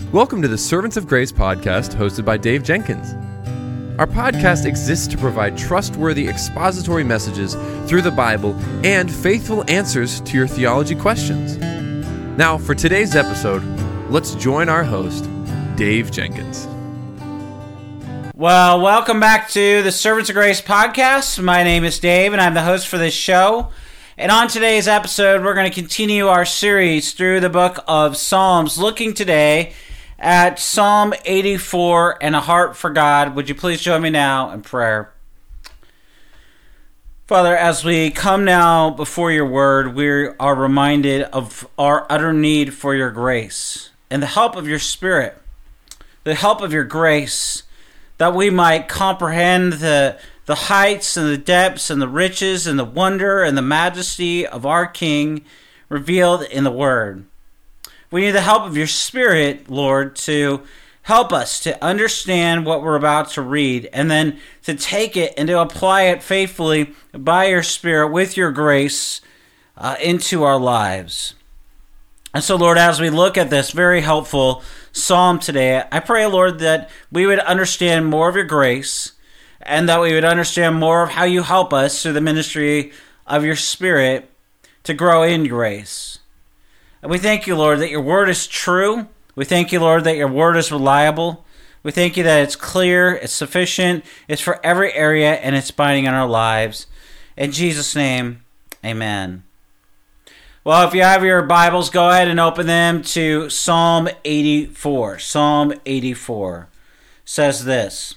Welcome to the Servants of Grace podcast hosted by Dave Jenkins. Our podcast exists to provide trustworthy expository messages through the Bible and faithful answers to your theology questions. Now, for today's episode, let's join our host, Dave Jenkins. Well, welcome back to the Servants of Grace podcast. My name is Dave, and I'm the host for this show. And on today's episode, we're going to continue our series through the book of Psalms, looking today at Psalm 84 and a heart for God. Would you please join me now in prayer? Father, as we come now before your word, we are reminded of our utter need for your grace and the help of your Spirit, the help of your grace, that we might comprehend the heights and the depths and the riches and the wonder and the majesty of our King revealed in the Word. We need the help of your Spirit, Lord, to help us to understand what we're about to read and then to take it and to apply it faithfully by your Spirit with your grace into our lives. And so, Lord, as we look at this very helpful psalm today, I pray, Lord, that we would understand more of your grace and that we would understand more of how you help us through the ministry of your Spirit to grow in grace. And we thank you, Lord, that your word is true. We thank you, Lord, that your word is reliable. We thank you that it's clear, it's sufficient, it's for every area, and it's binding on our lives. In Jesus' name, amen. Well, if you have your Bibles, go ahead and open them to Psalm 84. Psalm 84 says this: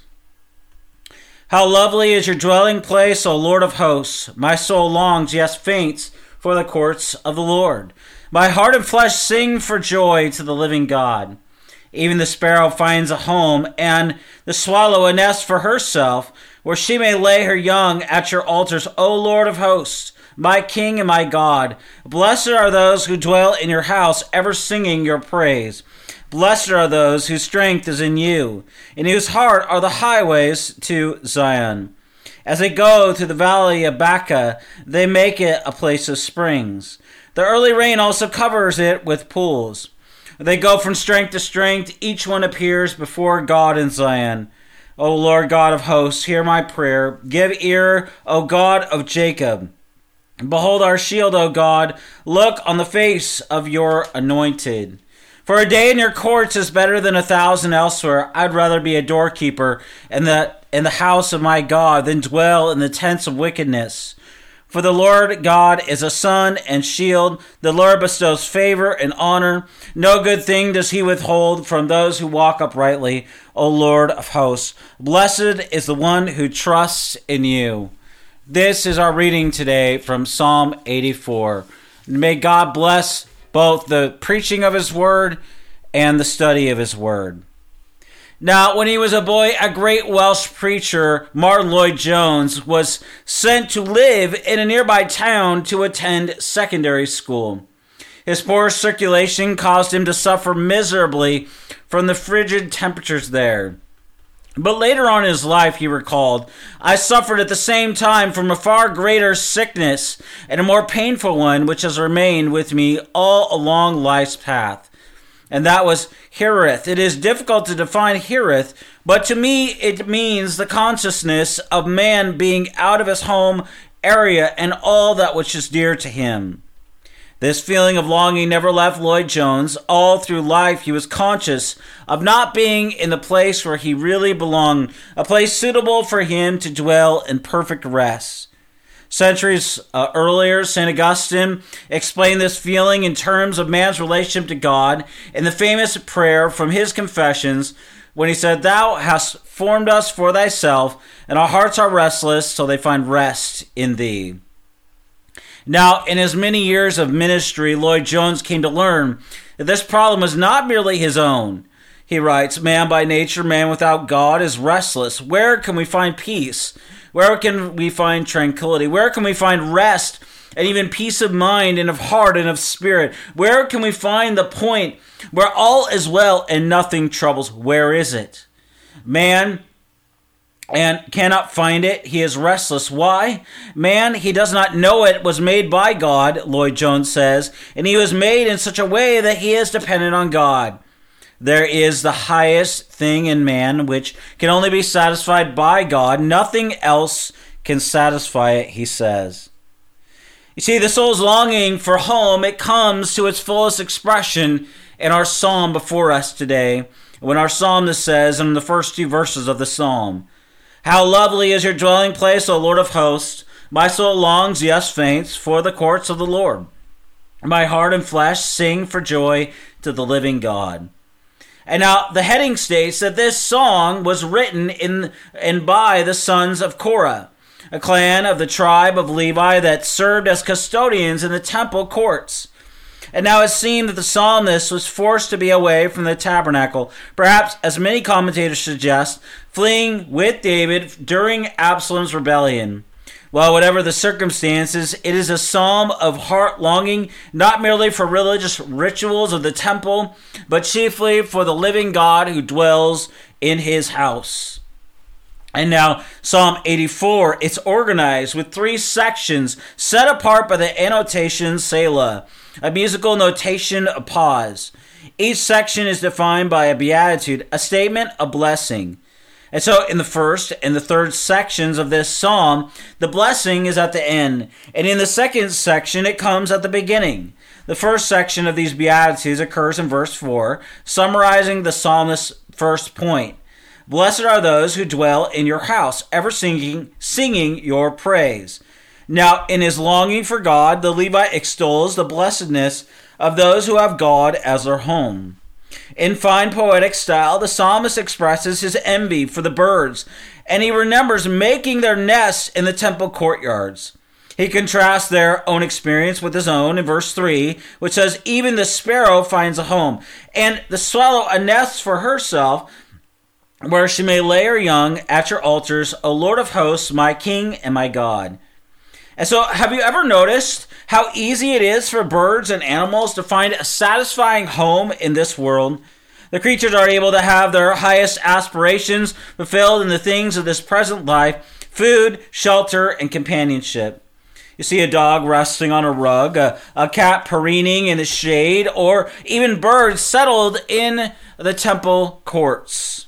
How lovely is your dwelling place, O Lord of hosts! My soul longs, yes, faints, for the courts of the Lord. My heart and flesh sing for joy to the living God. Even the sparrow finds a home, and the swallow a nest for herself, where she may lay her young at your altars, O Lord of hosts, my King and my God. Blessed are those who dwell in your house, ever singing your praise. Blessed are those whose strength is in you, in whose heart are the highways to Zion. As they go through the valley of Baca, they make it a place of springs. The early rain also covers it with pools. They go from strength to strength. Each one appears before God in Zion. O Lord God of hosts, hear my prayer. Give ear, O God of Jacob. Behold our shield, O God. Look on the face of your anointed. For a day in your courts is better than 1,000 elsewhere. I'd rather be a doorkeeper in the house of my God than dwell in the tents of wickedness. For the Lord God is a sun and shield. The Lord bestows favor and honor. No good thing does he withhold from those who walk uprightly, O Lord of hosts. Blessed is the one who trusts in you. This is our reading today from Psalm 84. May God bless both the preaching of his word and the study of his word. Now, when he was a boy, a great Welsh preacher, Martyn Lloyd-Jones, was sent to live in a nearby town to attend secondary school. His poor circulation caused him to suffer miserably from the frigid temperatures there. But later on in his life, he recalled, I suffered at the same time from a far greater sickness and a more painful one which has remained with me all along life's path. And that was Hereth. It is difficult to define Hereth, but to me it means the consciousness of man being out of his home area and all that which is dear to him. This feeling of longing never left Lloyd-Jones. All through life he was conscious of not being in the place where he really belonged, a place suitable for him to dwell in perfect rest. Centuries earlier, St. Augustine explained this feeling in terms of man's relationship to God in the famous prayer from his Confessions when he said, Thou hast formed us for thyself, and our hearts are restless till they find rest in thee. Now, in his many years of ministry, Lloyd-Jones came to learn that this problem was not merely his own. He writes, Man by nature, man without God is restless. Where can we find peace? Where can we find tranquility? Where can we find rest and even peace of mind and of heart and of spirit? Where can we find the point where all is well and nothing troubles? Where is it? Man and cannot find it. He is restless. Why? Man, he does not know it, was made by God, Lloyd-Jones says, and he was made in such a way that he is dependent on God. there is the highest thing in man, which can only be satisfied by God. Nothing else can satisfy it, he says. You see, the soul's longing for home, it comes to its fullest expression in our psalm before us today, when our psalmist says in the first two verses of the psalm, "How lovely is your dwelling place, O Lord of hosts! My soul longs, yes, faints, for the courts of the Lord. My heart and flesh sing for joy to the living God." And now the heading states that this song was written in and by the sons of Korah, a clan of the tribe of Levi that served as custodians in the temple courts. And now it seemed that the psalmist was forced to be away from the tabernacle, perhaps, as many commentators suggest, fleeing with David during Absalom's rebellion. Well, whatever the circumstances, it is a psalm of heart longing, not merely for religious rituals of the temple, but chiefly for the living God who dwells in his house. And now, Psalm 84, it's organized with 3 sections set apart by the annotation Selah, a musical notation, a pause. Each section is defined by a beatitude, a statement, a blessing. And so in the first and the third sections of this psalm, the blessing is at the end. And in the second section, it comes at the beginning. The first section of these beatitudes occurs in verse 4, summarizing the psalmist's first point. "Blessed are those who dwell in your house, ever singing your praise." Now, in his longing for God, the Levite extols the blessedness of those who have God as their home. In fine poetic style, the psalmist expresses his envy for the birds, and he remembers making their nests in the temple courtyards. He contrasts their own experience with his own in verse 3, which says, "Even the sparrow finds a home, and the swallow a nest for herself, where she may lay her young at your altars, O Lord of hosts, my King and my God." And so, have you ever noticed how easy it is for birds and animals to find a satisfying home in this world? The creatures are able to have their highest aspirations fulfilled in the things of this present life: food, shelter, and companionship. You see a dog resting on a rug, a cat preening in the shade, or even birds settled in the temple courts.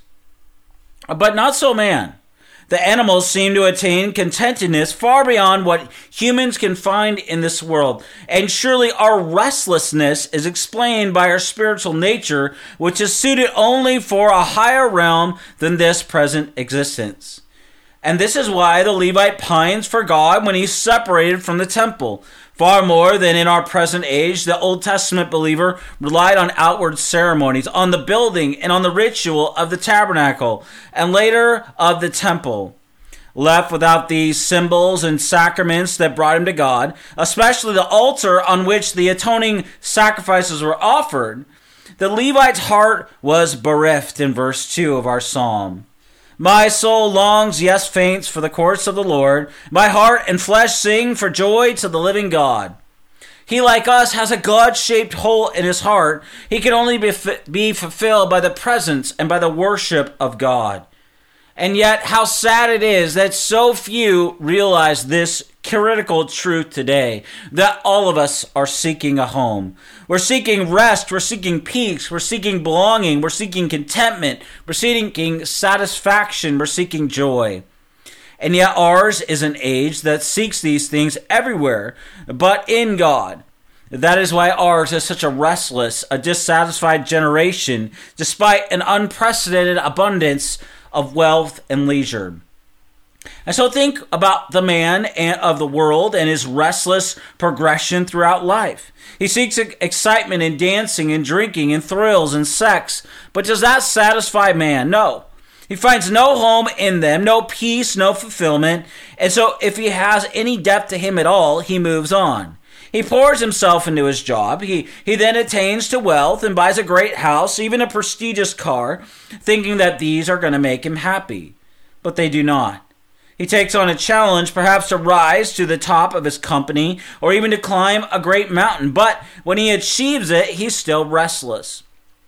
But not so man. The animals seem to attain contentedness far beyond what humans can find in this world. And surely our restlessness is explained by our spiritual nature, which is suited only for a higher realm than this present existence. And this is why the Levite pines for God when he's separated from the temple. Far more than in our present age, the Old Testament believer relied on outward ceremonies, on the building and on the ritual of the tabernacle, and later of the temple. Left without these symbols and sacraments that brought him to God, especially the altar on which the atoning sacrifices were offered, the Levite's heart was bereft in verse 2 of our psalm. "My soul longs, yes, faints, for the courts of the Lord. My heart and flesh sing for joy to the living God." He, like us, has a God-shaped hole in his heart. He can only be fulfilled by the presence and by the worship of God. And yet, how sad it is that so few realize this critical truth today, that all of us are seeking a home. We're seeking rest, we're seeking peace, we're seeking belonging, we're seeking contentment, we're seeking satisfaction, we're seeking joy. And yet ours is an age that seeks these things everywhere, but in God. That is why ours is such a restless, a dissatisfied generation, despite an unprecedented abundance of wealth and leisure. And so think about the man of the world and his restless progression throughout life. He seeks excitement in dancing and drinking and thrills and sex. But does that satisfy man? No. He finds no home in them, no peace, no fulfillment. And so if he has any depth to him at all, he moves on. He pours himself into his job. He then attains to wealth and buys a great house, even a prestigious car, thinking that these are going to make him happy. But they do not. He takes on a challenge, perhaps to rise to the top of his company or even to climb a great mountain. But when he achieves it, he's still restless.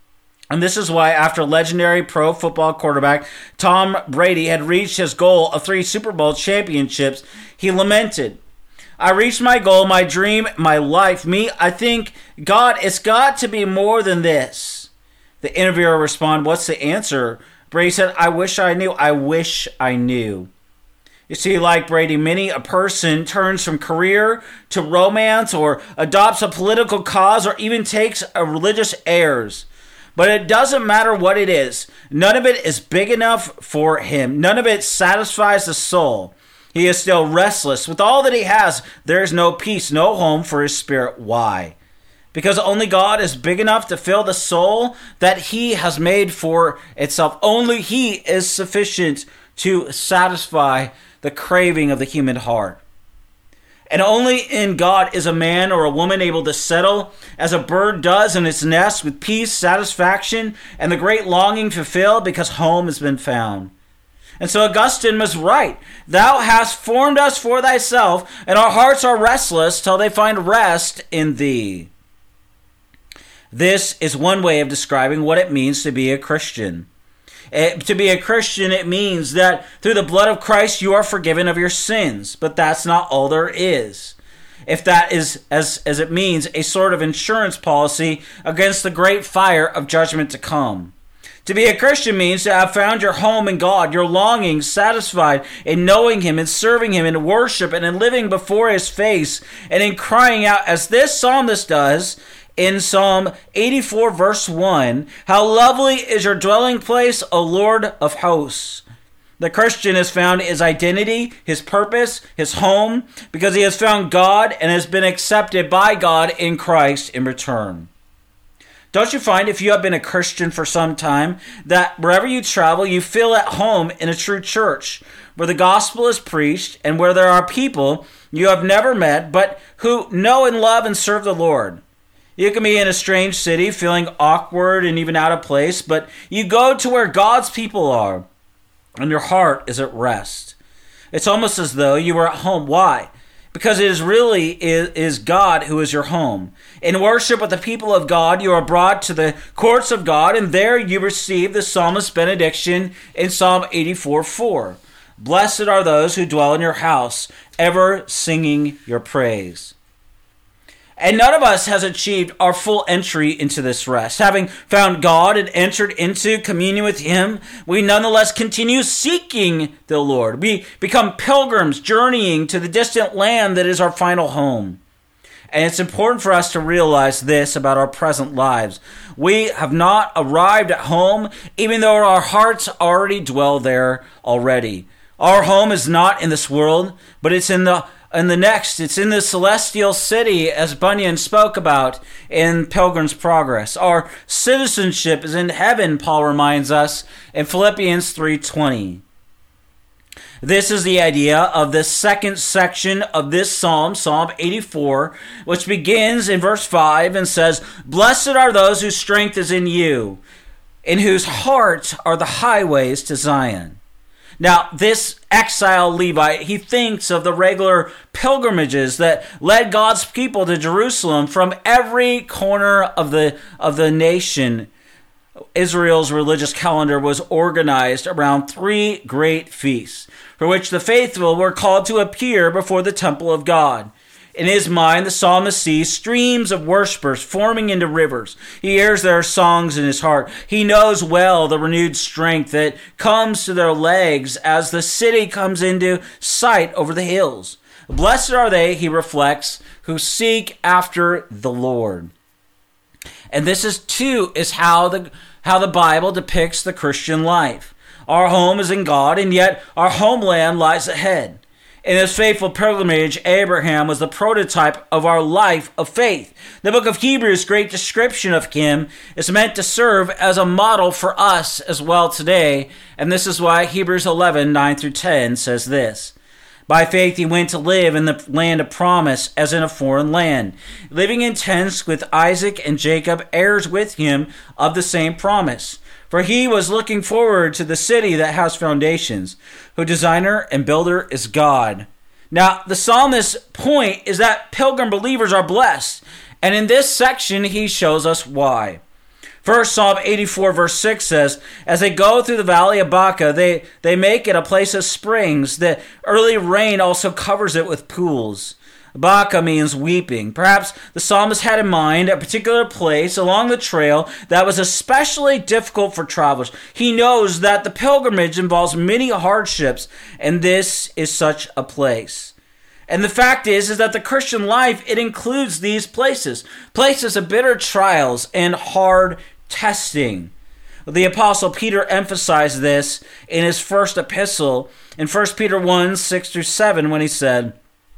And this is why after legendary pro football quarterback Tom Brady had reached his goal of 3 Super Bowl championships, he lamented, "I reached my goal, my dream, my life. I think, God, it's got to be more than this." The interviewer responded, "What's the answer?" Brady said, "I wish I knew. I wish I knew." You see, like Brady, many a person turns from career to romance or adopts a political cause or even takes a religious airs. But it doesn't matter what it is. None of it is big enough for him. None of it satisfies the soul. He is still restless. With all that he has, there is no peace, no home for his spirit. Why? Because only God is big enough to fill the soul that he has made for itself. Only he is sufficient to satisfy the craving of the human heart. And only in God is a man or a woman able to settle as a bird does in its nest with peace, satisfaction, and the great longing fulfilled because home has been found. And so Augustine was right. Thou hast formed us for thyself, and our hearts are restless till they find rest in thee. This is one way of describing what it means to be a Christian. To be a Christian, it means that through the blood of Christ you are forgiven of your sins. But that's not all there is. If that is, as it means, a sort of insurance policy against the great fire of judgment to come. To be a Christian means to have found your home in God, your longing satisfied in knowing him and serving him in worship and in living before his face and in crying out, as this psalmist does, in Psalm 84, verse 1, "How lovely is your dwelling place, O Lord of hosts." The Christian has found his identity, his purpose, his home, because he has found God and has been accepted by God in Christ in return. Don't you find, if you have been a Christian for some time, that wherever you travel, you feel at home in a true church, where the gospel is preached and where there are people you have never met, but who know and love and serve the Lord? You can be in a strange city feeling awkward and even out of place, but you go to where God's people are, and your heart is at rest. It's almost as though you were at home. Why? Because it is really is God who is your home. In worship with the people of God, you are brought to the courts of God, and there you receive the psalmist's benediction in Psalm 84:4. Blessed are those who dwell in your house, ever singing your praise. And none of us has achieved our full entry into this rest. Having found God and entered into communion with him, we nonetheless continue seeking the Lord. We become pilgrims journeying to the distant land that is our final home. And it's important for us to realize this about our present lives. We have not arrived at home, even though our hearts already dwell there already. Our home is not in this world, but it's in the next. It's in the celestial city, as Bunyan spoke about in Pilgrim's Progress. Our citizenship is in heaven, Paul reminds us in Philippians 3:20. This is the idea of the second section of this psalm, Psalm 84, which begins in verse 5 and says, "Blessed are those whose strength is in you, in whose heart are the highways to Zion." Now, this exile Levite, he thinks of the regular pilgrimages that led God's people to Jerusalem from every corner of the nation. Israel's religious calendar was organized around three great feasts, for which the faithful were called to appear before the temple of God. In his mind, the psalmist sees streams of worshipers forming into rivers. He hears their songs in his heart. He knows well the renewed strength that comes to their legs as the city comes into sight over the hills. Blessed are they, he reflects, who seek after the Lord. And this is how the Bible depicts the Christian life. Our home is in God, and yet our homeland lies ahead. In his faithful pilgrimage, Abraham was the prototype of our life of faith. The book of Hebrews' great description of him is meant to serve as a model for us as well today, and this is why Hebrews 11:9-10 says this. By faith he went to live in the land of promise as in a foreign land, living in tents with Isaac and Jacob, heirs with him of the same promise. For he was looking forward to the city that has foundations, whose designer and builder is God. Now, the psalmist's point is that pilgrim believers are blessed, and in this section he shows us why. First, Psalm 84 verse 6 says, "As they go through the valley of Baca, they make it a place of springs. The early rain also covers it with pools. Baka means weeping. Perhaps the psalmist had in mind a particular place along the trail that was especially difficult for travelers. He knows that the pilgrimage involves many hardships, and this is such a place. And the fact is that the Christian life, it includes these places of bitter trials and hard testing. The Apostle Peter emphasized this in his first epistle in 1 Peter 1, 6-7, when he said,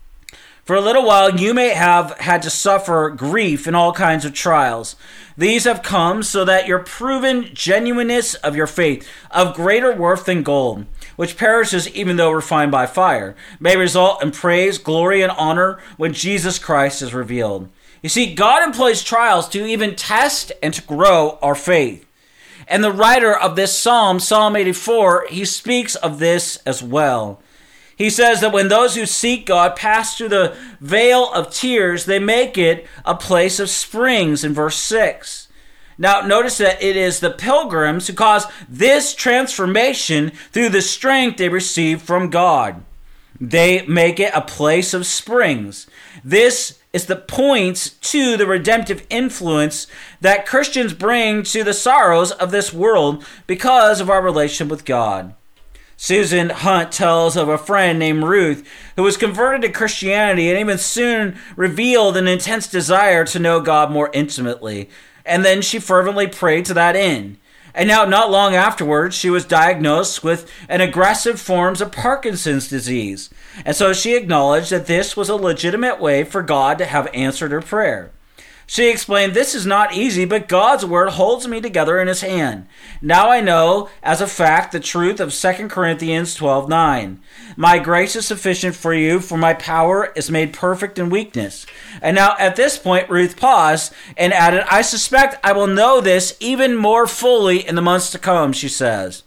"For a little while you may have had to suffer grief in all kinds of trials. These have come so that your proven genuineness of your faith, of greater worth than gold, which perishes even though refined by fire, may result in praise, glory, and honor when Jesus Christ is revealed." You see, God employs trials to even test and to grow our faith. And the writer of this psalm, Psalm 84, he speaks of this as well. He says that when those who seek God pass through the vale of tears, they make it a place of springs in verse 6. Now, notice that it is the pilgrims who cause this transformation through the strength they receive from God. They make it a place of springs. This is the points to the redemptive influence that Christians bring to the sorrows of this world because of our relationship with God. Susan Hunt tells of a friend named Ruth who was converted to Christianity and even soon revealed an intense desire to know God more intimately. And then she fervently prayed to that end. And now, not long afterwards, she was diagnosed with an aggressive forms of Parkinson's disease. And so she acknowledged that this was a legitimate way for God to have answered her prayer. She explained, "This is not easy, but God's word holds me together in his hand. Now I know as a fact the truth of 2 Corinthians 12:9. My grace is sufficient for you, for my power is made perfect in weakness." And now at this point, Ruth paused and added, "I suspect I will know this even more fully in the months to come," she says.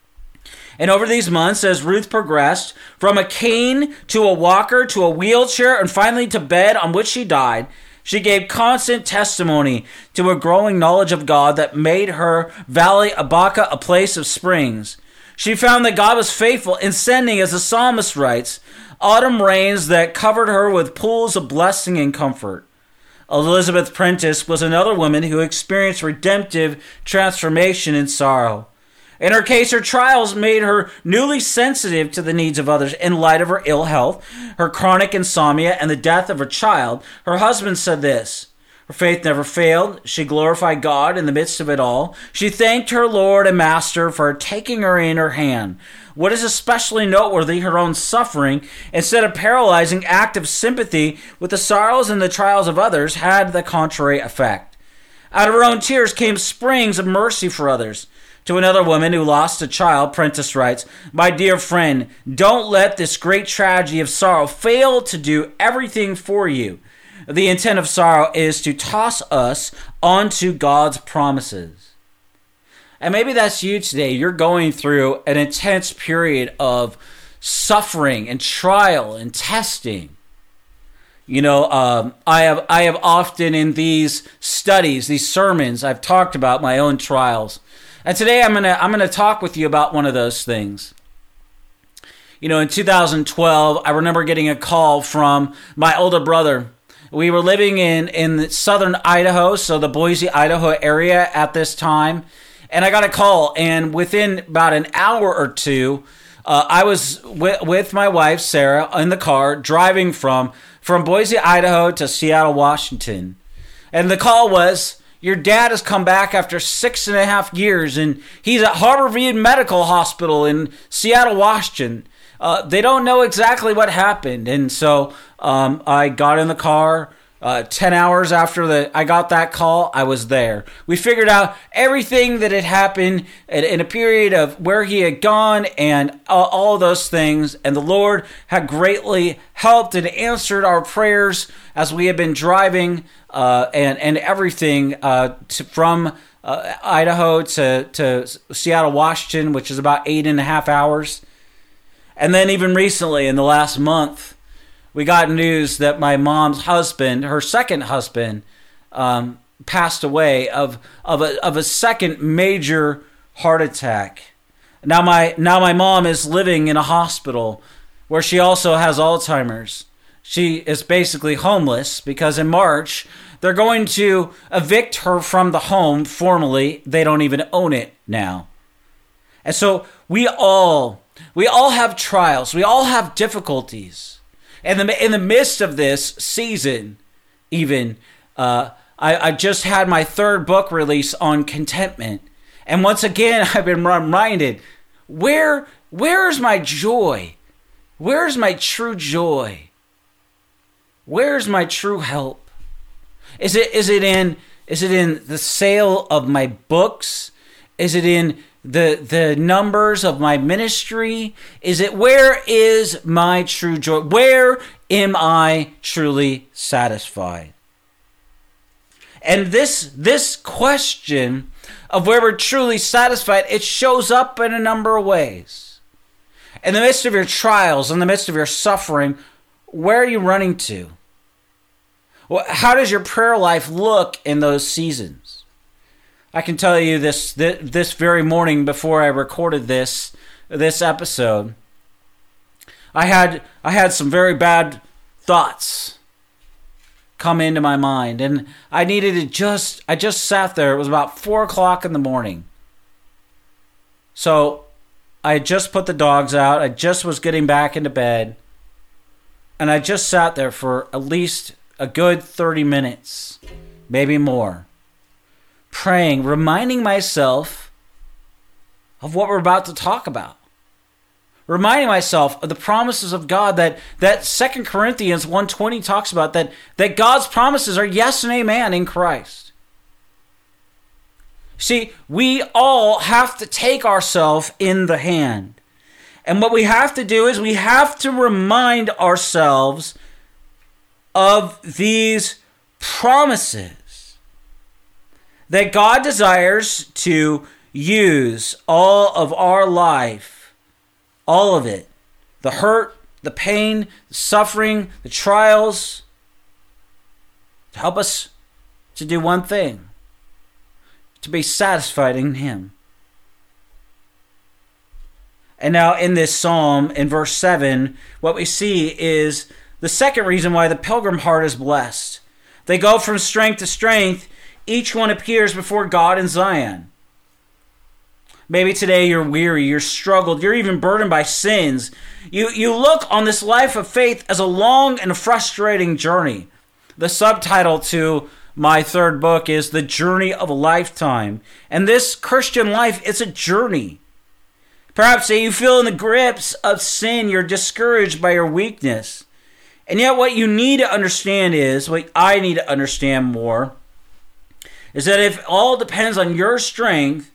And over these months, as Ruth progressed from a cane to a walker to a wheelchair and finally to bed on which she died, she gave constant testimony to a growing knowledge of God that made her Valley of Baca a place of springs. She found that God was faithful in sending, as the psalmist writes, autumn rains that covered her with pools of blessing and comfort. Elizabeth Prentice was another woman who experienced redemptive transformation in sorrow. In her case, her trials made her newly sensitive to the needs of others. In light of her ill health, her chronic insomnia, and the death of her child, her husband said this: "Her faith never failed. She glorified God in the midst of it all. She thanked her Lord and Master for taking her in her hand. What is especially noteworthy, her own suffering, instead of paralyzing active sympathy with the sorrows and the trials of others, had the contrary effect. Out of her own tears came springs of mercy for others." To another woman who lost a child, Prentice writes, "My dear friend, don't let this great tragedy of sorrow fail to do everything for you. The intent of sorrow is to toss us onto God's promises." And maybe that's you today. You're going through an intense period of suffering and trial and testing. You know, I have often in these studies, these sermons, I've talked about my own trials. And today I'm gonna talk with you about one of those things. You know, in 2012, I remember getting a call from my older brother. We were living in southern Idaho, so the Boise, Idaho area at this time. And I got a call, and within about an hour or two, I was with my wife, Sarah, in the car, driving from Boise, Idaho to Seattle, Washington. And the call was, "Your dad has come back after 6.5 years, and he's at Harborview Medical Hospital in Seattle, Washington. They don't know exactly what happened." And so I got in the car. 10 hours after I got that call, I was there. We figured out everything that had happened in a period of where he had gone and all of those things. And the Lord had greatly helped and answered our prayers as we had been driving and everything from Idaho to Seattle, Washington, which is about 8.5 hours. And then even recently, in the last month, we got news that my mom's husband, her second husband, passed away of a second major heart attack. Now my mom is living in a hospital where she also has Alzheimer's. She is basically homeless because in March, they're going to evict her from the home formally. They don't even own it now. And so we all have trials. We all have difficulties. And in the midst of this season, even, I just had my third book release on contentment. And once again, I've been reminded, where's my joy? Where's my true joy? Where's my true help? Is it in the sale of my books? Is it in the numbers of my ministry? Where is my true joy? Where am I truly satisfied? And this question of where we're truly satisfied, it shows up in a number of ways. In the midst of your trials, in the midst of your suffering, where are you running to? Well, how does your prayer life look in those seasons? I can tell you this very morning before I recorded this episode, I had some very bad thoughts come into my mind, and I just sat there. It was about 4:00 in the morning. So I had just put the dogs out. I just was getting back into bed, and I just sat there for at least a good 30 minutes, maybe more, praying, reminding myself of what we're about to talk about. Reminding myself of the promises of God that 2 Corinthians 1:20 talks about, that God's promises are yes and amen in Christ. See, we all have to take ourselves in the hand. And what we have to do is we have to remind ourselves of these promises that God desires to use all of our life, all of it, the hurt, the pain, the suffering, the trials, to help us to do one thing, to be satisfied in Him. And now in this psalm, in verse 7, what we see is the second reason why the pilgrim heart is blessed. They go from strength to strength. Each one appears before God in Zion. Maybe today you're weary, you're struggled, you're even burdened by sins. You look on this life of faith as a long and frustrating journey. The subtitle to my third book is The Journey of a Lifetime. And this Christian life, it's a journey. Perhaps you feel in the grips of sin, you're discouraged by your weakness. And yet what you need to understand is, what I need to understand more, is that if all depends on your strength,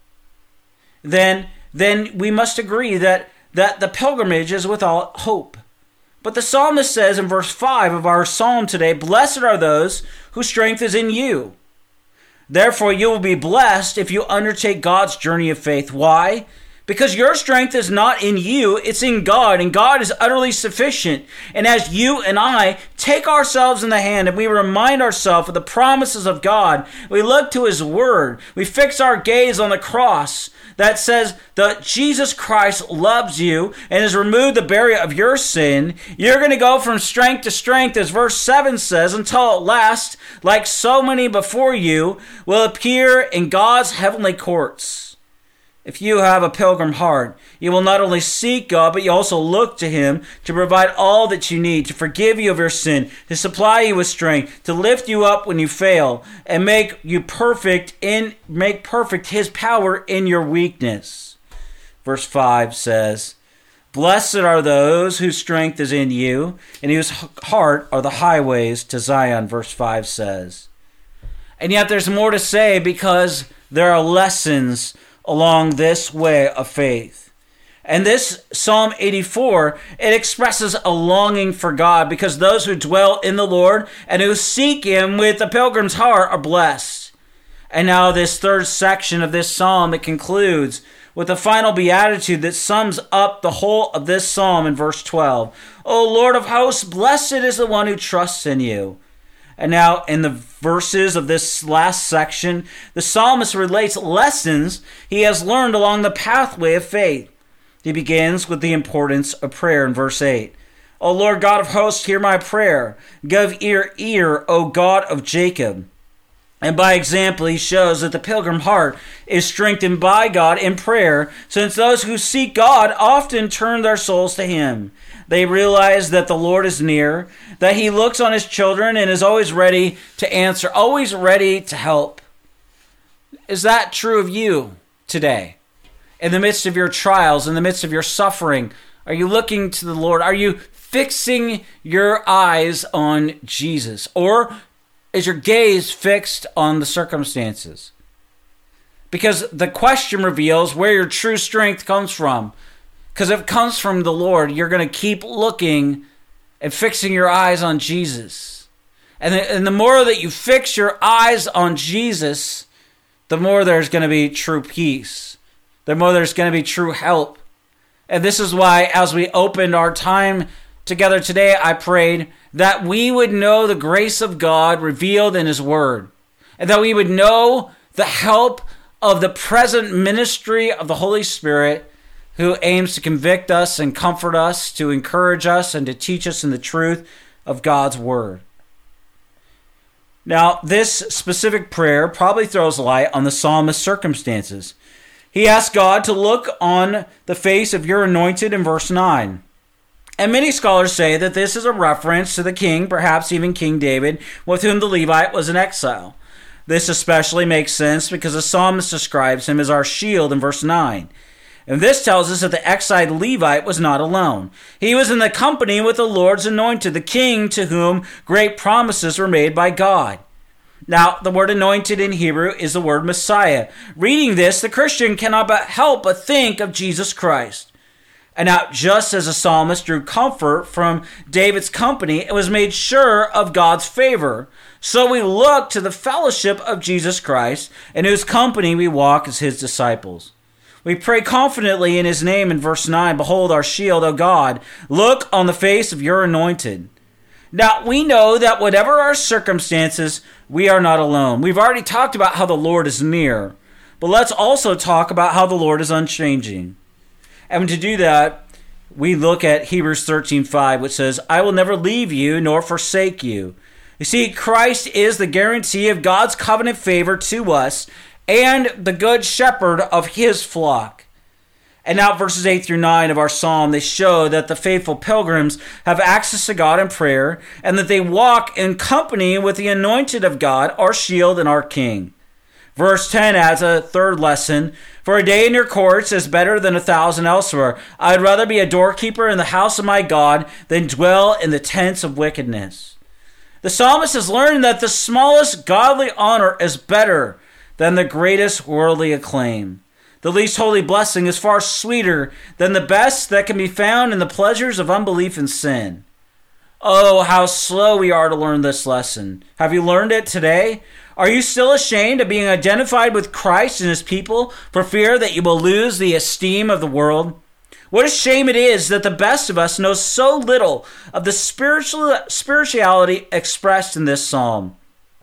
then we must agree that the pilgrimage is without hope. But the psalmist says in verse 5 of our psalm today, "Blessed are those whose strength is in you. Therefore you will be blessed if you undertake God's journey of faith." Why? Because your strength is not in you, it's in God, and God is utterly sufficient. And as you and I take ourselves in the hand and we remind ourselves of the promises of God, we look to His Word, we fix our gaze on the cross that says that Jesus Christ loves you and has removed the barrier of your sin, you're going to go from strength to strength, as verse 7 says, until at last, like so many before you, will appear in God's heavenly courts. If you have a pilgrim heart, you will not only seek God, but you also look to Him to provide all that you need, to forgive you of your sin, to supply you with strength, to lift you up when you fail, and make perfect His power in your weakness. Verse 5 says, "Blessed are those whose strength is in you, and whose heart are the highways to Zion," verse 5 says. And yet there's more to say, because there are lessons along this way of faith. And this Psalm 84, it expresses a longing for God, because those who dwell in the Lord and who seek Him with a pilgrim's heart are blessed. And now this third section of this psalm, it concludes with a final beatitude that sums up the whole of this psalm in verse 12. "O Lord of hosts, blessed is the one who trusts in you." And now in the verses of this last section, the psalmist relates lessons he has learned along the pathway of faith. He begins with the importance of prayer in verse 8. O Lord God of hosts, hear my prayer. Give ear, O God of Jacob. And by example, he shows that the pilgrim heart is strengthened by God in prayer, since those who seek God often turn their souls to him. They realize that the Lord is near, that he looks on his children and is always ready to answer, always ready to help. Is that true of you today? In the midst of your trials, in the midst of your suffering, are you looking to the Lord? Are you fixing your eyes on Jesus? Or is your gaze fixed on the circumstances? Because the question reveals where your true strength comes from. Because if it comes from the Lord, you're going to keep looking and fixing your eyes on Jesus. And the more that you fix your eyes on Jesus, the more there's going to be true peace. The more there's going to be true help. And this is why, as we opened our time together today, I prayed that we would know the grace of God revealed in his word. And that we would know the help of the present ministry of the Holy Spirit, who aims to convict us and comfort us, to encourage us, and to teach us in the truth of God's word. Now, this specific prayer probably throws light on the psalmist's circumstances. He asked God to look on the face of your anointed in verse 9. And many scholars say that this is a reference to the king, perhaps even King David, with whom the Levite was in exile. This especially makes sense because the psalmist describes him as our shield in verse 9. And this tells us that the exiled Levite was not alone. He was in the company with the Lord's anointed, the king to whom great promises were made by God. Now, the word anointed in Hebrew is the word Messiah. Reading this, the Christian cannot help but think of Jesus Christ. And now, just as the psalmist drew comfort from David's company and was made sure of God's favor, so we look to the fellowship of Jesus Christ, in whose company we walk as his disciples. We pray confidently in his name in verse 9, Behold our shield, O God, look on the face of your anointed. Now, we know that whatever our circumstances, we are not alone. We've already talked about how the Lord is near, but let's also talk about how the Lord is unchanging. And to do that, we look at Hebrews 13:5, which says, I will never leave you nor forsake you. You see, Christ is the guarantee of God's covenant favor to us and the good shepherd of his flock. And now verses 8 through 9 of our psalm, they show that the faithful pilgrims have access to God in prayer and that they walk in company with the anointed of God, our shield and our king. Verse 10 adds a third lesson. For a day in your courts is better than 1,000 elsewhere. I would rather be a doorkeeper in the house of my God than dwell in the tents of wickedness. The psalmist has learned that the smallest godly honor is better than the greatest worldly acclaim. The least holy blessing is far sweeter than the best that can be found in the pleasures of unbelief and sin. Oh, how slow we are to learn this lesson. Have you learned it today? Are you still ashamed of being identified with Christ and his people for fear that you will lose the esteem of the world? What a shame it is that the best of us knows so little of the spirituality expressed in this psalm.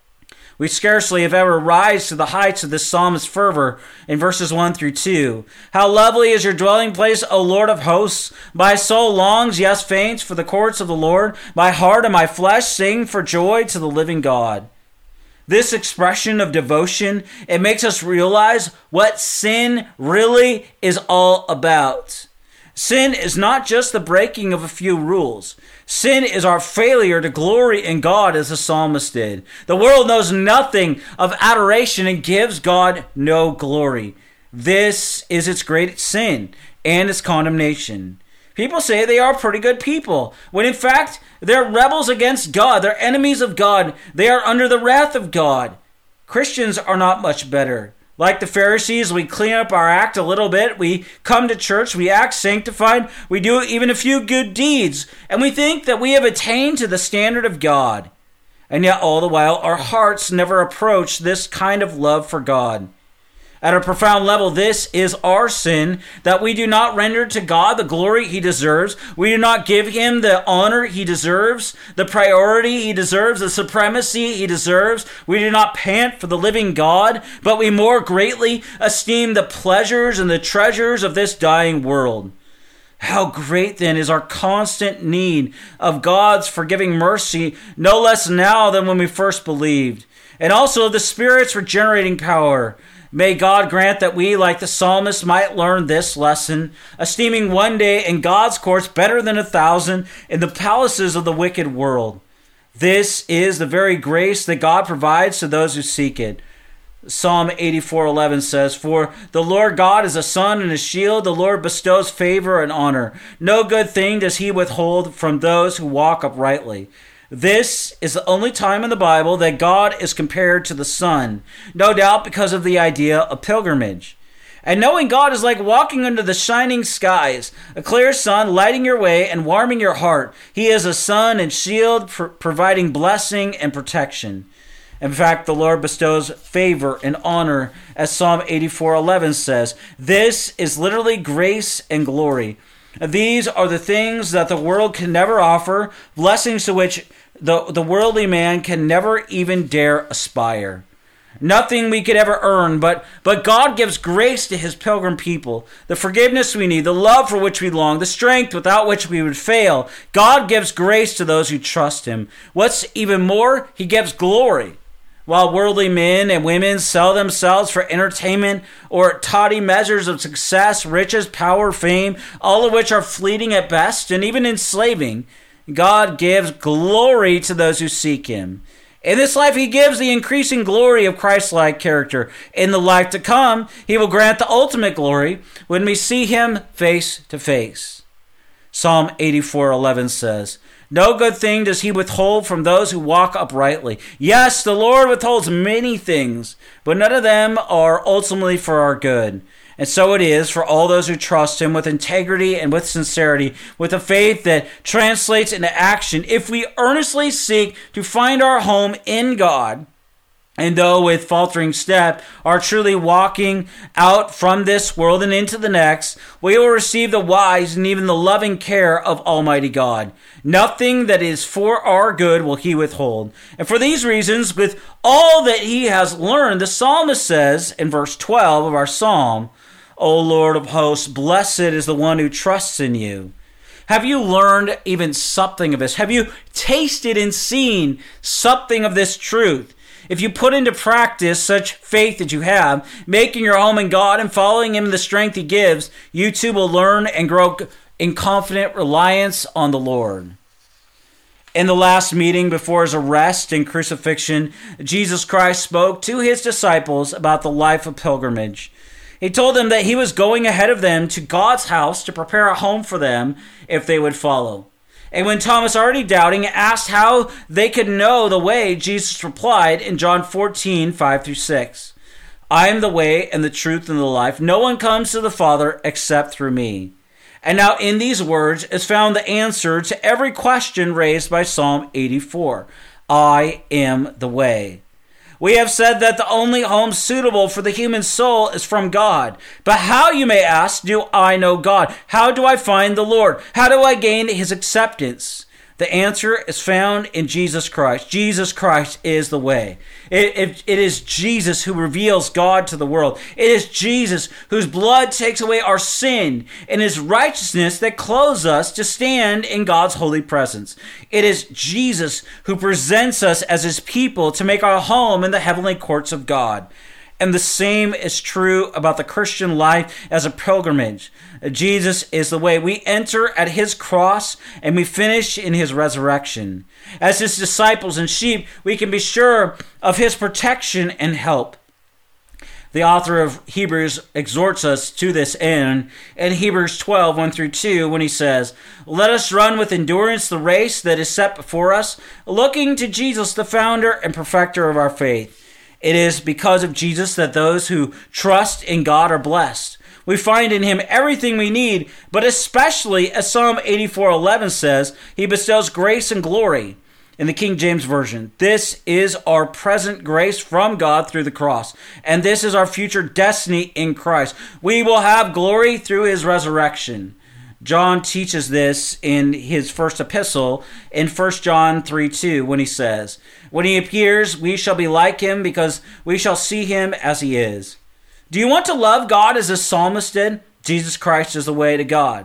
We scarcely have ever rise to the heights of this psalmist's fervor in verses 1 through 2. How lovely is your dwelling place, O Lord of hosts! My soul longs, yes, faints, for the courts of the Lord. My heart and my flesh sing for joy to the living God. This expression of devotion, it makes us realize what sin really is all about. Sin is not just the breaking of a few rules. Sin is our failure to glory in God as the psalmist did. The world knows nothing of adoration and gives God no glory. This is its great sin and its condemnation. People say they are pretty good people, when in fact they're rebels against God. They're enemies of God. They are under the wrath of God. Christians are not much better. Like the Pharisees, we clean up our act a little bit. We come to church, we act sanctified, we do even a few good deeds, and we think that we have attained to the standard of God. And yet all the while, our hearts never approach this kind of love for God. At a profound level, this is our sin, that we do not render to God the glory he deserves. We do not give him the honor he deserves, the priority he deserves, the supremacy he deserves. We do not pant for the living God, but we more greatly esteem the pleasures and the treasures of this dying world. How great then is our constant need of God's forgiving mercy, no less now than when we first believed, and also of the Spirit's regenerating power. May God grant that we, like the psalmist, might learn this lesson, esteeming one day in God's courts better than 1,000 in the palaces of the wicked world. This is the very grace that God provides to those who seek it. Psalm 84:11 says, "For the Lord God is a sun and a shield. The Lord bestows favor and honor. No good thing does he withhold from those who walk uprightly." This is the only time in the Bible that God is compared to the sun, no doubt because of the idea of pilgrimage. And knowing God is like walking under the shining skies, a clear sun lighting your way and warming your heart. He is a sun and shield, providing blessing and protection. In fact, the Lord bestows favor and honor, as Psalm 84:11 says. This is literally grace and glory. These are the things that the world can never offer, blessings to which the worldly man can never even dare aspire. Nothing we could ever earn, but God gives grace to his pilgrim people. The forgiveness we need, the love for which we long, the strength without which we would fail. God gives grace to those who trust him. What's even more, he gives glory. While worldly men and women sell themselves for entertainment or tawdry measures of success, riches, power, fame, all of which are fleeting at best and even enslaving, God gives glory to those who seek him. In this life, he gives the increasing glory of Christ-like character. In the life to come, he will grant the ultimate glory when we see him face to face. Psalm 84:11 says, "No good thing does he withhold from those who walk uprightly." Yes, the Lord withholds many things, but none of them are ultimately for our good. And so it is for all those who trust him with integrity and with sincerity, with a faith that translates into action. If we earnestly seek to find our home in God, and though with faltering step are truly walking out from this world and into the next, we will receive the wise and even the loving care of Almighty God. Nothing that is for our good will he withhold. And for these reasons, with all that he has learned, the psalmist says in verse 12 of our psalm, "O Lord of hosts, blessed is the one who trusts in you." Have you learned even something of this? Have you tasted and seen something of this truth? If you put into practice such faith that you have, making your home in God and following him in the strength he gives, you too will learn and grow in confident reliance on the Lord. In the last meeting before his arrest and crucifixion, Jesus Christ spoke to his disciples about the life of pilgrimage. He told them that he was going ahead of them to God's house to prepare a home for them if they would follow. And when Thomas, already doubting, asked how they could know the way, Jesus replied in John 14:5-6, "I am the way and the truth and the life. No one comes to the Father except through me." And now in these words is found the answer to every question raised by Psalm 84. I am the way. We have said that the only home suitable for the human soul is from God. But how, you may ask, do I know God? How do I find the Lord? How do I gain his acceptance? The answer is found in Jesus Christ. Jesus Christ is the way. It is Jesus who reveals God to the world. It is Jesus whose blood takes away our sin and his righteousness that clothes us to stand in God's holy presence. It is Jesus who presents us as his people to make our home in the heavenly courts of God. And the same is true about the Christian life as a pilgrimage. Jesus is the way. We enter at his cross and we finish in his resurrection. As his disciples and sheep, we can be sure of his protection and help. The author of Hebrews exhorts us to this end in Hebrews 12:1-2 when he says, "Let us run with endurance the race that is set before us, looking to Jesus, the founder and perfecter of our faith." It is because of Jesus that those who trust in God are blessed. We find in him everything we need, but especially, as Psalm 84:11 says, he bestows grace and glory. In the King James Version, this is our present grace from God through the cross, and this is our future destiny in Christ. We will have glory through his resurrection. John teaches this in his first epistle in 1 John 3:2 when he says, "When he appears, we shall be like him because we shall see him as he is." Do you want to love God as the psalmist did? Jesus Christ is the way to God.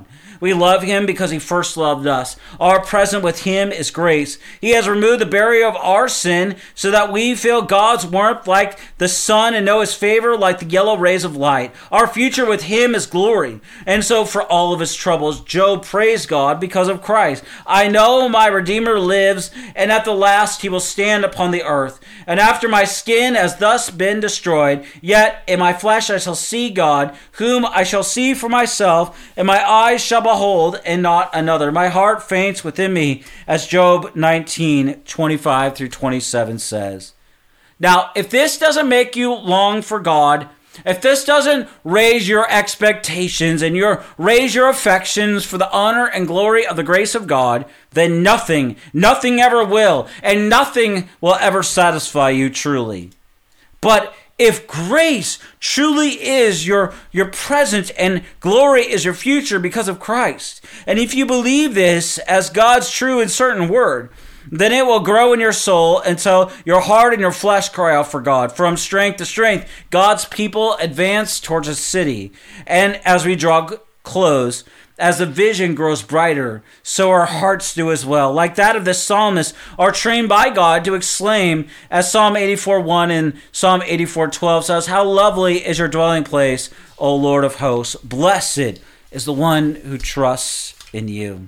We love him because he first loved us. Our present with him is grace. He has removed the barrier of our sin so that we feel God's warmth like the sun and know his favor like the yellow rays of light. Our future with him is glory. And so for all of his troubles, Job praised God because of Christ. I know my Redeemer lives, and at the last he will stand upon the earth. And after my skin has thus been destroyed, yet in my flesh I shall see God, whom I shall see for myself, and my eyes shall behold, and not another. My heart faints within me, as Job 19:25 through 27 says. Now, if this doesn't make you long for God, if this doesn't raise your expectations and raise your affections for the honor and glory of the grace of God, then nothing ever will, and nothing will ever satisfy you truly. But if grace truly is your present and glory is your future because of Christ, and if you believe this as God's true and certain word, then it will grow in your soul until your heart and your flesh cry out for God. From strength to strength, God's people advance towards a city. And as we draw close, as the vision grows brighter, so our hearts do as well. Like that of the psalmist, are trained by God to exclaim, as Psalm 84:1 and Psalm 84:12 says, how lovely is your dwelling place, O Lord of hosts. Blessed is the one who trusts in you.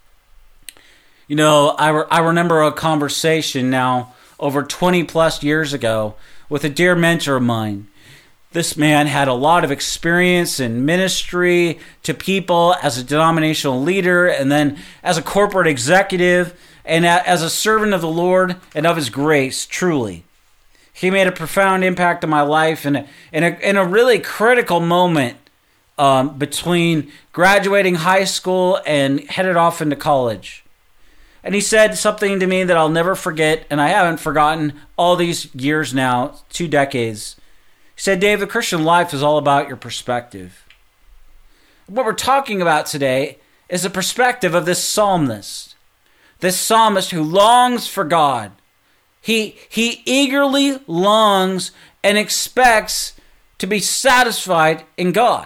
You know, I remember a conversation now over 20 plus years ago with a dear mentor of mine. This man had a lot of experience in ministry to people as a denominational leader and then as a corporate executive and as a servant of the Lord and of his grace, truly. He made a profound impact on my life in a really critical moment between graduating high school and headed off into college. And he said something to me that I'll never forget, and I haven't forgotten all these years now, 2 decades. He said, Dave, the Christian life is all about your perspective. What we're talking about today is the perspective of this psalmist who longs for God. He eagerly longs and expects to be satisfied in God.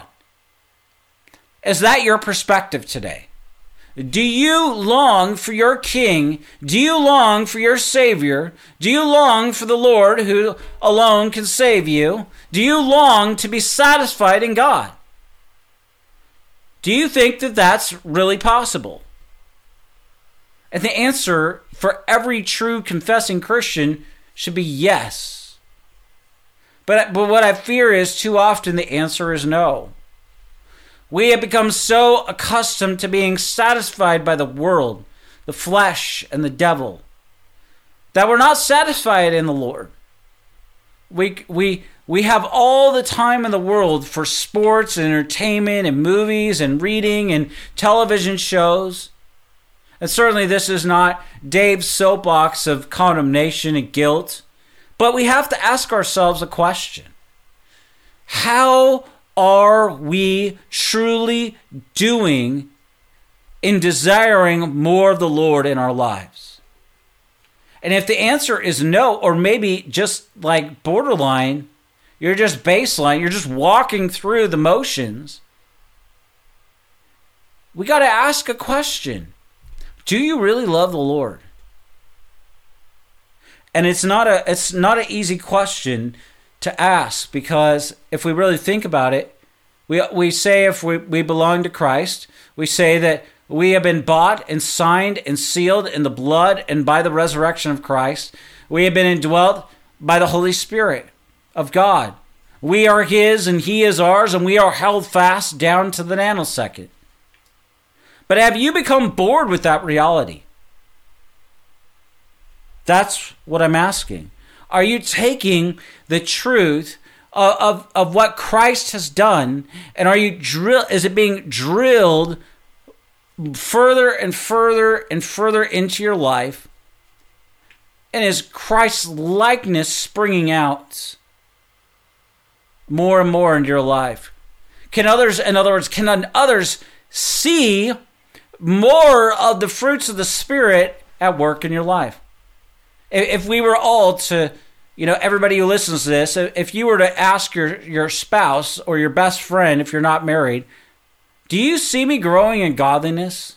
Is that your perspective today? Do you long for your King? Do you long for your Savior? Do you long for the Lord who alone can save you? Do you long to be satisfied in God? Do you think that that's really possible? And the answer for every true confessing Christian should be yes. But what I fear is too often the answer is no. We have become so accustomed to being satisfied by the world, the flesh, and the devil, that we're not satisfied in the Lord. We have all the time in the world for sports and entertainment and movies and reading and television shows. And certainly this is not Dave's soapbox of condemnation and guilt. But we have to ask ourselves a question. How are we truly doing in desiring more of the Lord in our lives? And if the answer is no, or maybe just like borderline, you're just baseline, you're just walking through the motions, we got to ask a question. Do you really love the Lord? And it's not an easy question to ask, because if we really think about it, we say if we belong to Christ, we say that we have been bought and signed and sealed in the blood and by the resurrection of Christ. We have been indwelt by the Holy Spirit of God. We are His and He is ours, and we are held fast down to the nanosecond. But have you become bored with that reality? That's what I'm asking. Are you taking the truth of what Christ has done, and is it being drilled further and further and further into your life? And is Christ's likeness springing out more and more into your life? Can others see more of the fruits of the Spirit at work in your life? If we were all to, everybody who listens to this, if you were to ask your spouse or your best friend, if you're not married, do you see me growing in godliness?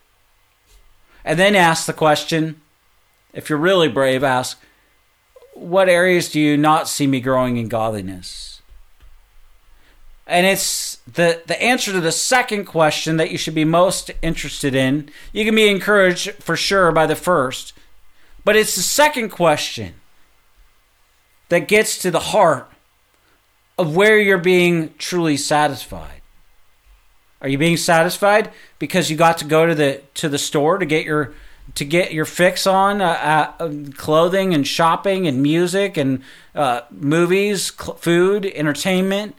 And then ask the question, if you're really brave, ask, what areas do you not see me growing in godliness? And it's the answer to the second question that you should be most interested in. You can be encouraged for sure by the first, but it's the second question that gets to the heart of where you're being truly satisfied. Are you being satisfied because you got to go to the store to get your fix on clothing and shopping and music and movies, food, entertainment,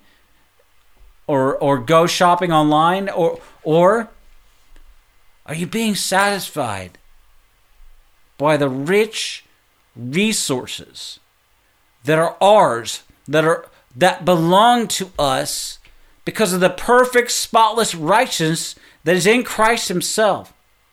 or go shopping online, or are you being satisfied by the rich resources that are ours, that belong to us because of the perfect, spotless righteousness that is in Christ himself?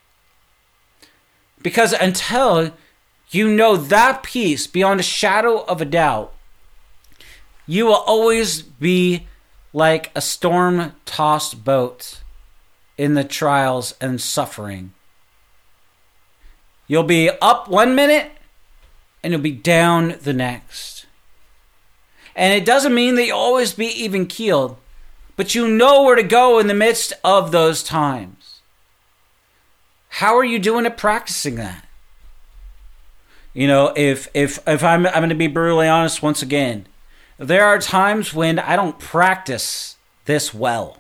Because until you know that peace beyond a shadow of a doubt, you will always be like a storm-tossed boat in the trials and suffering. You'll be up 1 minute and you'll be down the next. And it doesn't mean that you'll always be even-keeled, but you know where to go in the midst of those times. How are you doing at practicing that? You know, if I'm going to be brutally honest once again, there are times when I don't practice this well.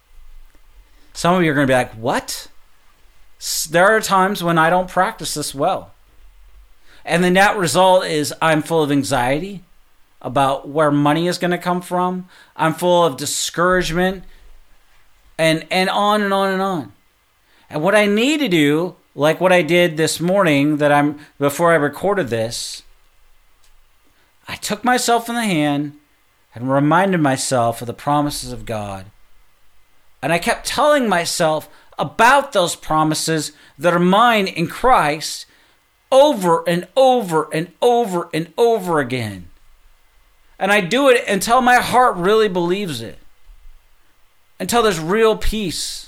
Some of you are going to be like, what? There are times when I don't practice this well. And the net result is I'm full of anxiety about where money is going to come from. I'm full of discouragement and on and on and on. And what I need to do, like what I did this morning before I recorded this, I took myself in the hand and reminded myself of the promises of God. And I kept telling myself about those promises that are mine in Christ over and over and over and over again. And I do it until my heart really believes it. Until there's real peace.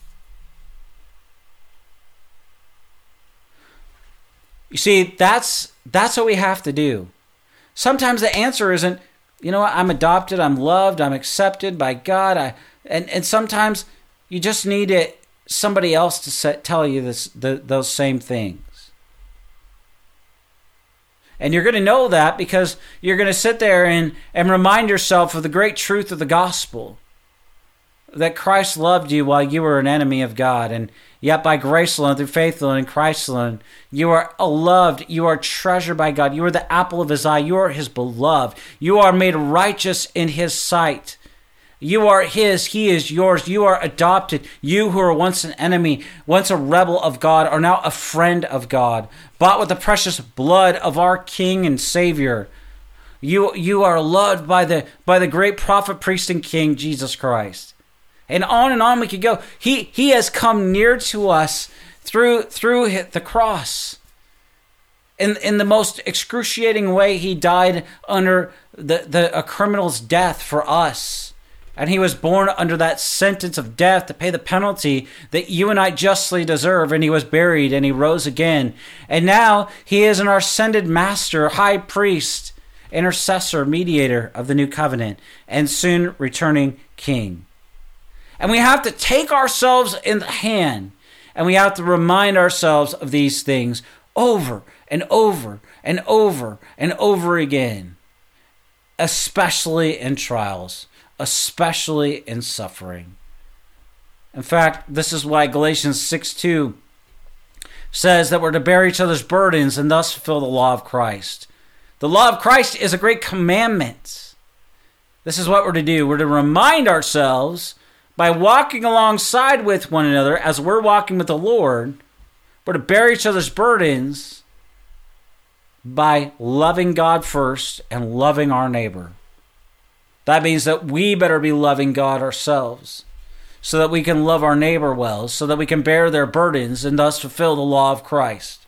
You see, that's what we have to do. Sometimes the answer isn't, you know what, I'm adopted, I'm loved, I'm accepted by God. And sometimes you just need somebody else to tell you those same things. And you're going to know that because you're going to sit there and remind yourself of the great truth of the gospel. That Christ loved you while you were an enemy of God. And yet by grace alone, through faith alone, in Christ alone, you are loved. You are treasured by God. You are the apple of his eye. You are his beloved. You are made righteous in his sight. You are his. He is yours. You are adopted. You who were once an enemy, once a rebel of God, are now a friend of God. Bought with the precious blood of our King and Savior. You are loved by the great prophet, priest, and king, Jesus Christ. And on we could go. He has come near to us through the cross. In the most excruciating way, he died under a criminal's death for us. And he was born under that sentence of death to pay the penalty that you and I justly deserve. And he was buried and he rose again. And now he is an ascended master, high priest, intercessor, mediator of the new covenant, and soon returning king. And we have to take ourselves in the hand and we have to remind ourselves of these things over and over and over and over again, especially in trials, especially in suffering. In fact, this is why Galatians 6:2 says that we're to bear each other's burdens and thus fulfill the law of Christ. The law of Christ is a great commandment. This is what we're to do. We're to remind ourselves by walking alongside with one another as we're walking with the Lord. We're to bear each other's burdens by loving God first and loving our neighbor. That means that we better be loving God ourselves so that we can love our neighbor well, so that we can bear their burdens and thus fulfill the law of Christ.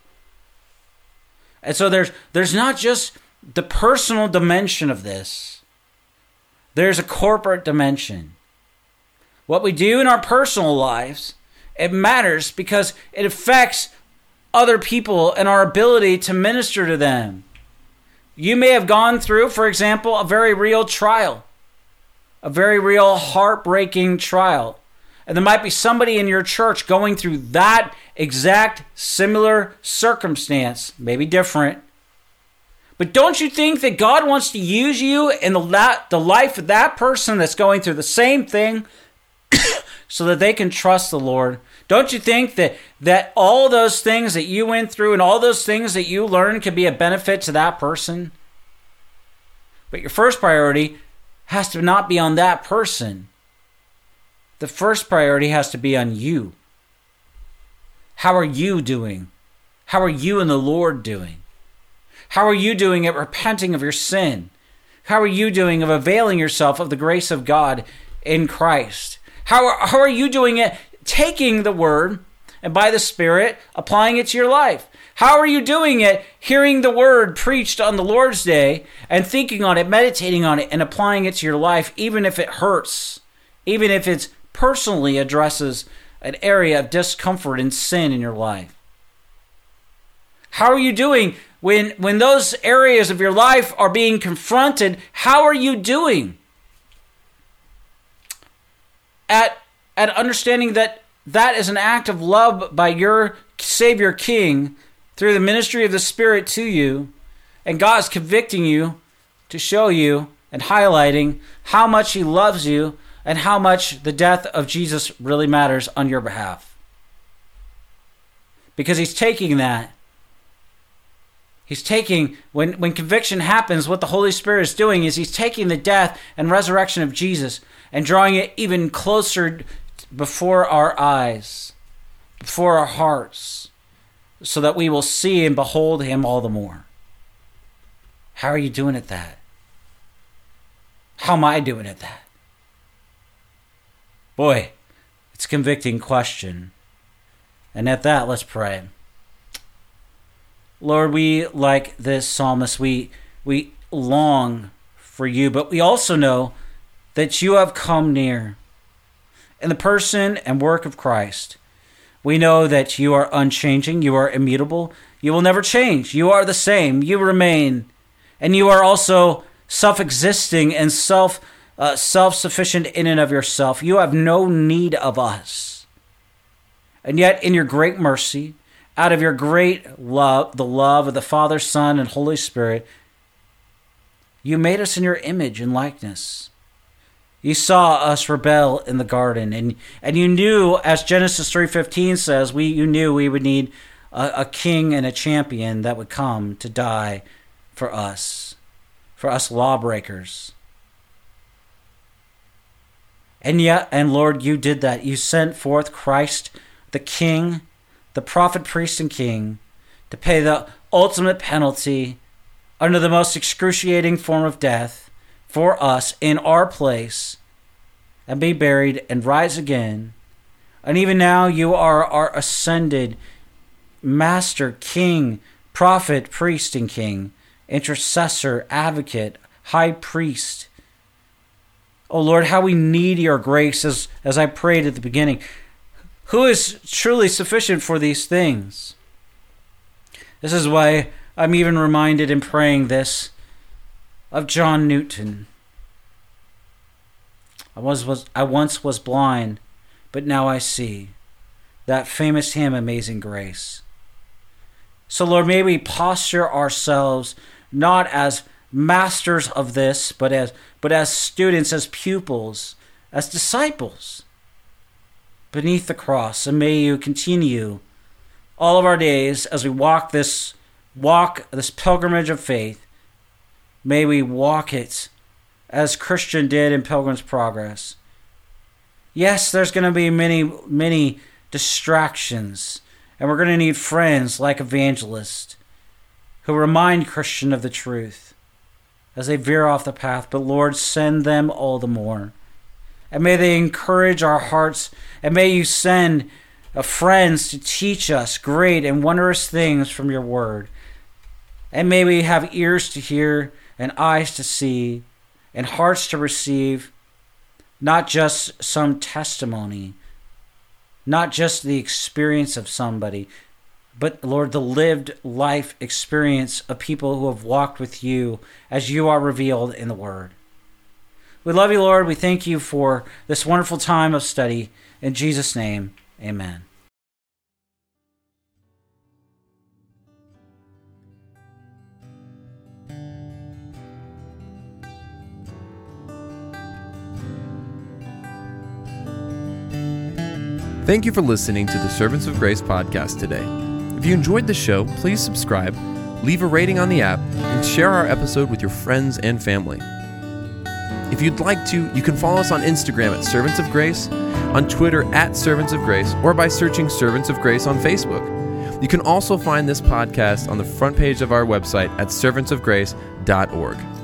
And so there's not just the personal dimension of this. There's a corporate dimension. What we do in our personal lives, it matters because it affects other people and our ability to minister to them. You may have gone through, for example, a very real trial, a very real heartbreaking trial. And there might be somebody in your church going through that exact similar circumstance, maybe different. But don't you think that God wants to use you in the life of that person that's going through the same thing so that they can trust the Lord? Don't you think that all those things that you went through and all those things that you learned can be a benefit to that person? But your first priority has to not be on that person. The first priority has to be on you. How are you doing? How are you and the Lord doing? How are you doing at repenting of your sin? How are you doing of availing yourself of the grace of God in Christ? How are you doing it taking the word and by the Spirit applying it to your life? How are you doing it hearing the word preached on the Lord's Day and thinking on it, meditating on it, and applying it to your life, even if it hurts, even if it personally addresses an area of discomfort and sin in your life? How are you doing when those areas of your life are being confronted? How are you doing at understanding that is an act of love by your Savior King through the ministry of the Spirit to you, and God is convicting you to show you and highlighting how much He loves you and how much the death of Jesus really matters on your behalf? Because He's taking that. He's taking, when conviction happens, what the Holy Spirit is doing is He's taking the death and resurrection of Jesus and drawing it even closer before our eyes, before our hearts, so that we will see and behold Him all the more. How are you doing at that? How am I doing at that? Boy, it's a convicting question. And at that, let's pray. Lord, we, like this psalmist, we long for You, but we also know that You have come near. In the person and work of Christ, we know that You are unchanging, You are immutable, You will never change, You are the same, You remain, and You are also self-existing and self-sufficient in and of Yourself. You have no need of us. And yet, in Your great mercy, out of Your great love, the love of the Father, Son, and Holy Spirit, You made us in Your image and likeness. You saw us rebel in the garden, and You knew, as Genesis 3:15 says, You knew we would need a king and a champion that would come to die for us lawbreakers. And yet, and Lord, You did that. You sent forth Christ, the King, the prophet, priest, and king, to pay the ultimate penalty under the most excruciating form of death for us in our place, and be buried and rise again. And even now You are our ascended Master, King, prophet, priest, and king, intercessor, advocate, high priest. Oh Lord, how we need Your grace, as I prayed at the beginning. Who is truly sufficient for these things? This is why I'm even reminded in praying this of John Newton. I once was blind, but now I see. That famous hymn, Amazing Grace. So Lord, may we posture ourselves not as masters of this, but as students, as pupils, as disciples beneath the cross. And may You continue all of our days as we walk this pilgrimage of faith. May we walk it as Christian did in Pilgrim's Progress. Yes, there's going to be many distractions, and we're going to need friends like evangelists who remind Christian of the truth as they veer off the path. But Lord, send them all the more. And may they encourage our hearts, and may You send friends to teach us great and wondrous things from Your word. And may we have ears to hear and eyes to see and hearts to receive. not just some testimony, not just the experience of somebody, but Lord, the lived life experience of people who have walked with you as you are revealed in the Word. We love you, Lord. We thank you for this wonderful time of study. In Jesus' name, amen. Thank you for listening to the Servants of Grace podcast today. If you enjoyed the show, please subscribe, leave a rating on the app, and share our episode with your friends and family. If you'd like to, you can follow us on Instagram at Servants of Grace, on Twitter at Servants of Grace, or by searching Servants of Grace on Facebook. You can also find this podcast on the front page of our website at servantsofgrace.org.